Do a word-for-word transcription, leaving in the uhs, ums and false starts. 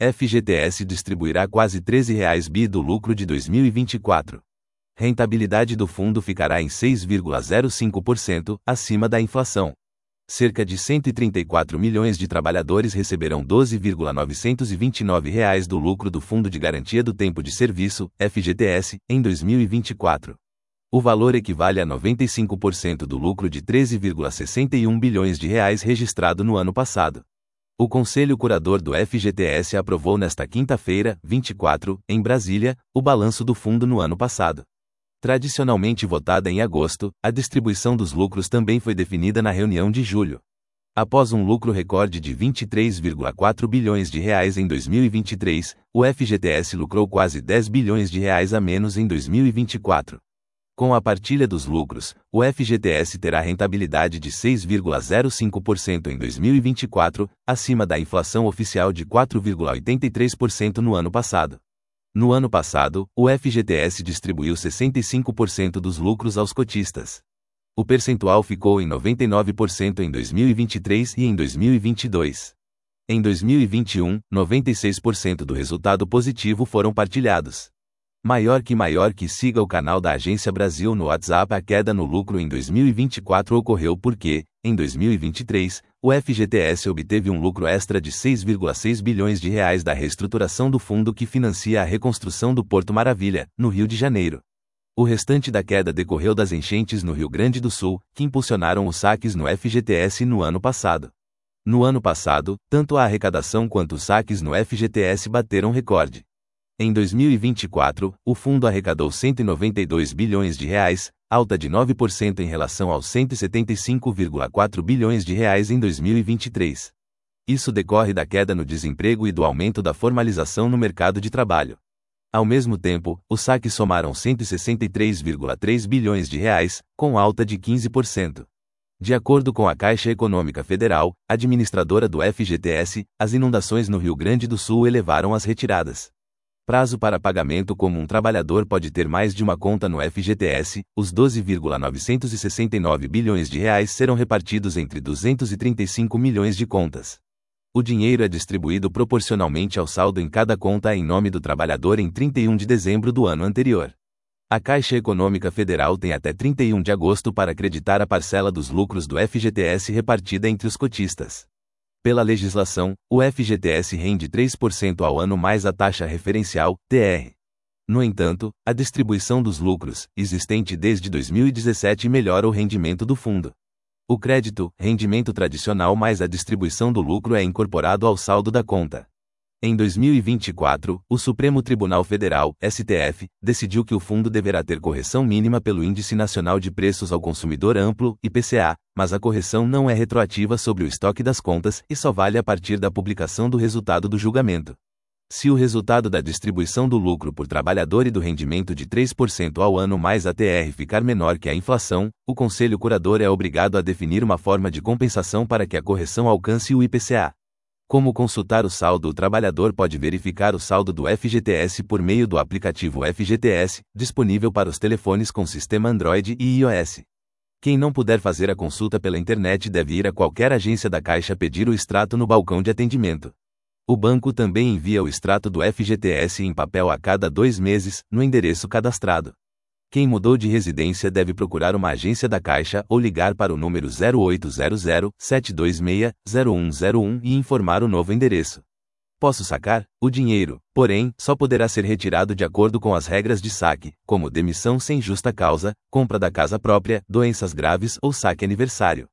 F G T S distribuirá quase treze reais bi do lucro de dois mil e vinte e quatro. Rentabilidade do fundo ficará em seis vírgula zero cinco por cento, acima da inflação. Cerca de cento e trinta e quatro milhões de trabalhadores receberão doze vírgula novecentos e vinte e nove reais do lucro do Fundo de Garantia do Tempo de Serviço, F G T S, em dois mil e vinte e quatro. O valor equivale a noventa e cinco por cento do lucro de treze vírgula sessenta e um bilhões de reais registrado no ano passado. O Conselho Curador do F G T S aprovou nesta quinta-feira, vinte e quatro, em Brasília, o balanço do fundo no ano passado. Tradicionalmente votada em agosto, a distribuição dos lucros também foi definida na reunião de julho. Após um lucro recorde de vinte e três vírgula quatro bilhões de reais em dois mil e vinte e três, o F G T S lucrou quase dez bilhões de reais a menos em dois mil e vinte e quatro. Com a partilha dos lucros, o F G T S terá rentabilidade de seis vírgula zero cinco por cento em dois mil e vinte e quatro, acima da inflação oficial de quatro vírgula oitenta e três por cento no ano passado. No ano passado, o F G T S distribuiu sessenta e cinco por cento dos lucros aos cotistas. O percentual ficou em noventa e nove por cento em dois mil e vinte e três e em dois mil e vinte e dois. Em dois mil e vinte e um, noventa e seis por cento do resultado positivo foram partilhados. Maior que maior que siga o canal da Agência Brasil no WhatsApp. A queda no lucro em dois mil e vinte e quatro ocorreu porque, em dois mil e vinte e três, o F G T S obteve um lucro extra de seis vírgula seis bilhões de reais da reestruturação do fundo que financia a reconstrução do Porto Maravilha, no Rio de Janeiro. O restante da queda decorreu das enchentes no Rio Grande do Sul, que impulsionaram os saques no F G T S no ano passado. No ano passado, tanto a arrecadação quanto os saques no F G T S bateram recorde. Em dois mil e vinte e quatro, o fundo arrecadou cento e noventa e dois bilhões de reais, alta de nove por cento em relação aos cento e setenta e cinco vírgula quatro bilhões de reais em dois mil e vinte e três. Isso decorre da queda no desemprego e do aumento da formalização no mercado de trabalho. Ao mesmo tempo, os saques somaram cento e sessenta e três vírgula três bilhões de reais, com alta de quinze por cento. De acordo com a Caixa Econômica Federal, administradora do F G T S, as inundações no Rio Grande do Sul elevaram as retiradas. Prazo para pagamento. Como um trabalhador pode ter mais de uma conta no F G T S, os doze vírgula novecentos e sessenta e nove bilhões de reais serão repartidos entre duzentos e trinta e cinco milhões de contas. O dinheiro é distribuído proporcionalmente ao saldo em cada conta em nome do trabalhador em trinta e um de dezembro do ano anterior. A Caixa Econômica Federal tem até trinta e um de agosto para acreditar a parcela dos lucros do F G T S repartida entre os cotistas. Pela legislação, o F G T S rende três por cento ao ano mais a taxa referencial, T R. No entanto, a distribuição dos lucros, existente desde dois mil e dezessete, melhora o rendimento do fundo. O crédito, rendimento tradicional mais a distribuição do lucro é incorporado ao saldo da conta. Em dois mil e vinte e quatro, o Supremo Tribunal Federal, S T F, decidiu que o fundo deverá ter correção mínima pelo Índice Nacional de Preços ao Consumidor Amplo, I P C A, mas a correção não é retroativa sobre o estoque das contas e só vale a partir da publicação do resultado do julgamento. Se o resultado da distribuição do lucro por trabalhador e do rendimento de três por cento ao ano mais a T R ficar menor que a inflação, o Conselho Curador é obrigado a definir uma forma de compensação para que a correção alcance o I P C A. Como consultar o saldo? O trabalhador pode verificar o saldo do F G T S por meio do aplicativo F G T S, disponível para os telefones com sistema Android e iOS. Quem não puder fazer a consulta pela internet deve ir a qualquer agência da Caixa pedir o extrato no balcão de atendimento. O banco também envia o extrato do F G T S em papel a cada dois meses, no endereço cadastrado. Quem mudou de residência deve procurar uma agência da Caixa ou ligar para o número zero oito zero zero, sete dois seis, zero um zero um e informar o novo endereço. Posso sacar? O dinheiro, porém, só poderá ser retirado de acordo com as regras de saque, como demissão sem justa causa, compra da casa própria, doenças graves ou saque aniversário.